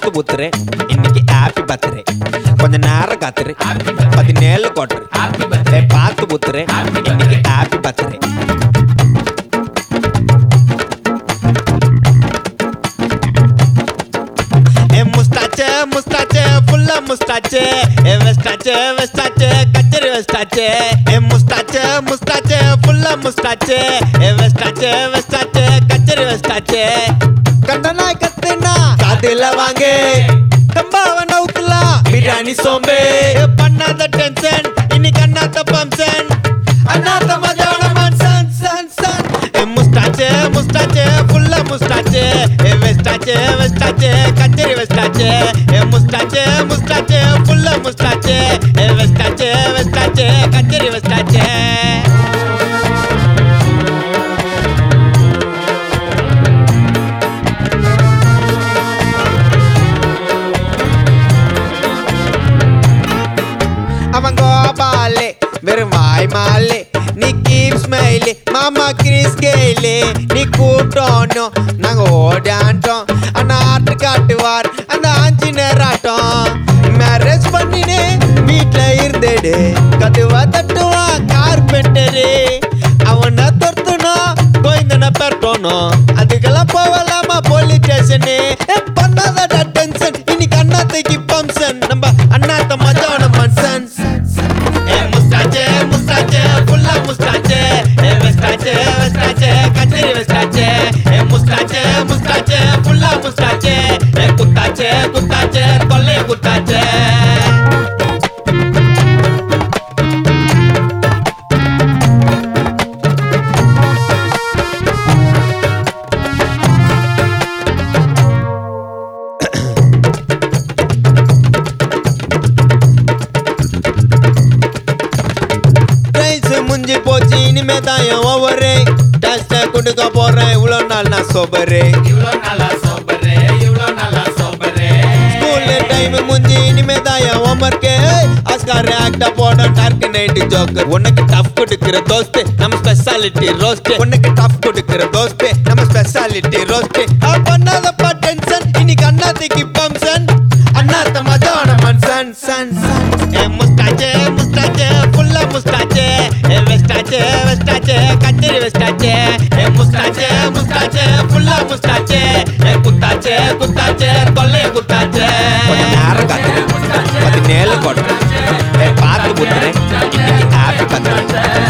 பார்த்து ஊத்துறேன் இன்னைக்கு happy birthday கொஞ்ச நேரம் காத்துரு 17 கோட்டரு பார்த்து ஊத்துறேன் இன்னைக்கு ஹாப்பி பர்த்டே முஸ்டாச்சே முஸ்டாச்சே ஃபுல்லா முஸ்டாச்சே வெஸ்டாச்சே வெஸ்டாச்சே கச்சரி வெஸ்டாச்சே முஸ்டாச்சே முஸ்டாச்சே ஃபுல்லா முஸ்டாச்சே வெஸ்டாச்சே வெஸ்டாச்சே கச்சரி வெஸ்டாச்சே கண்டனா கத்துனா காதுல வாங்க தம்பாவ நவுக்கலாம் பிரியாணி சோம்பே பண்ணாத டென்ஷன் இன்னைக்கு அண்ணாத்த பம்சன் அண்ணாத்த மஜான மன்சன் சன் சன் முஸ்டாச்சே முஸ்டாச்சே ஃபுல்லா முஸ்டாச்சே வெஸ்டாச்சே வெஸ்டாச்சே கச்சரி வெஸ்டாச்சே முஸ்டாச்சே முஸ்டாச்சே ஃபுல்லா முஸ்டாச்சே வெஸ்டாச்சே வெஸ்டாச்சே கச்சரி வெஸ்டாச்சே அவன் கோபாலே வெறும் வாய் மாலே நீ கீப் ஸ்மைலே மாமா கிறிஸ் கேலே நீ கூட்டோம் நாங்க ஓடாண்டோம் அண்ணா ஆட்டு காட்டுவார் அந்த ஆஞ்சினர் ஆட்டம் மேரேஜ் பண்ணினே வீட்டுல இருந்தேடு கதுவா தட்டுவா கார்பெண்டரு அவனை தொர்த்துனா கோயந்தனை பெறட்டோனும் அதுக்கெல்லாம் போகலாமா போலீஸ் ஸ்டேஷனு பண்ணாத டென்ஷன் இன்னைக்கு அண்ணாத்தைக்கு பம்சன் நம்ம அண்ணாத்த மஜான மன்சன் முஸ்டாச்சே முஸ்டாச்சே ஃபுல்லா முஸ்டாச்சே வெஸ்டாச்சே வெஸ்டாச்சே கச்சரி வெஸ்டாச்சே முஸ்டாச்சே முஸ்டாச்சே ஃபுல்லா முஸ்டாச்சே குத்தாச்சே குத்தாச்சே கொல்லே குத்தாச்சே முஞ்சி போச்சு இனிமே தான் என் ஓவரு டெஸ்ட் கொடுக்க போறேன் இவ்வளோ நாள் நான் சோபரு ஸ்கூல் டைம் முஞ்சி இனிமே தான் என் ஹோம்ஒர்க்கு ஆஸ்கார் ஆக்டா போட டார்க் நைட் ஜோக்கர் உனக்கு டஃப் கொடுக்கிற தோஸ்து நம்ம ஸ்பெஷாலிட்டி ரோஸ்ட் உனக்கு டஃப் கொடுக்கிற தோஸ்து நம்ம ஸ்பெஷாலிட்டி ரோஸ்ட் பண்ணாதப்பா டென்ஷன் இன்னைக்கு அண்ணாத்தைக்கு பம்சன் அண்ணாத்த மஜான மன்சன் சன் சன் முஸ்டாச்சே முஸ்டாச்சே ஃபுல்லா முஸ்டாச்சே வெஸ்டாச்சே வெஸ்டாச்சே கச்சரி வெஸ்டாச்சே முஸ்டாச்சே முஸ்டாச்சே ஃபுல்லா முஸ்டாச்சே குத்தாச்சே குத்தாச்சே கொல்லே குத்தாச்சே கொஞ்ச நேரம் காத்துரு 17 கோட்டரு பார்த்து ஊத்துறேன் இன்னைக்கு ஹாப்பி பர்த்டே